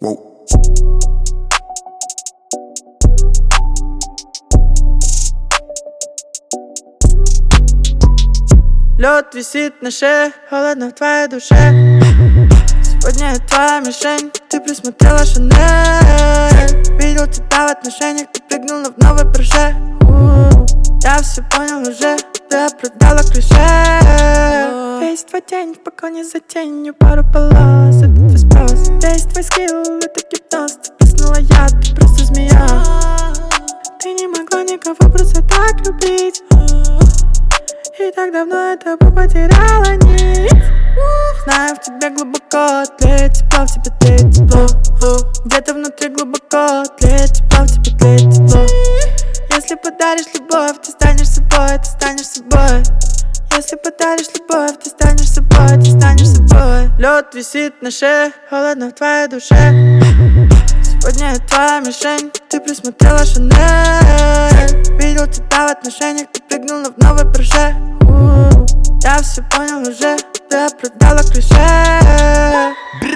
Лед висит на шее, холодно в твоей душе. Сегодня я твоя мишень, ты присмотрела Шанель. Видел тебя в отношениях, ты прыгнула в новый прыжок. Я все понял уже, ты оправдала клише. Весь твой день в погоне за тенью, пару полос, это твой спрос. Весь твой скилл, это гипноз, ты прыснула я, ты просто змея. Ты не могла никого просто так любить. И так давно я тобой потеряла нить. Знаю, в тебе глубоко тлеет тепло, в тебе тлеет тепло. Где-то внутри глубоко тлеет тепло, в тебе тлеет тепло. Если подаришь любовь, ты станешь собой, ты станешь собой. Если подаришь любовь, ты станешь собой, ты станешь собой. Лед висит на шее, холодно в твоей душе. Сегодня я твоя мишень, ты присмотрела Шанель. Видел тебя в отношениях, ты прыгнула в новый прыжок. Я все понял уже, ты оправдала клише.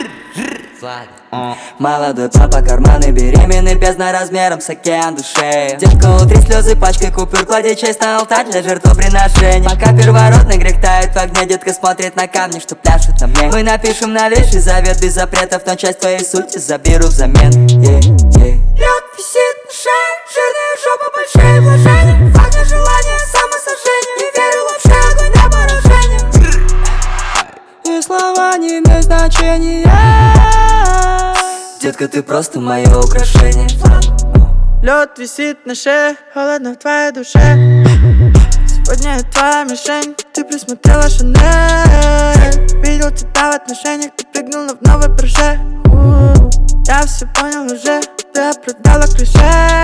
Молодой папа, карманы беременный, бездна размером с океан души. Детка, утри слезы пачкой купюр, клади честь на алтарь для жертвоприношений. Пока первородный грех тает в огне, детка смотрит на камни, что пляшут на мне. Мы напишем новейший завет без запретов, но часть твоей сути заберу взамен. Лед висит на шее, жирная жопа, большие вложения. Факт желания, самосожжение, не верю вообще, огонь на поражение. И слова не имеют значения. Детка, ты просто мое украшение. Лед висит на шее, холодно в твоей душе. Сегодня я твоя мишень, ты присмотрела Шанель. Видел тебя в отношениях, ты прыгнула в новый прыжок. Я все понял уже, ты оправдала клише.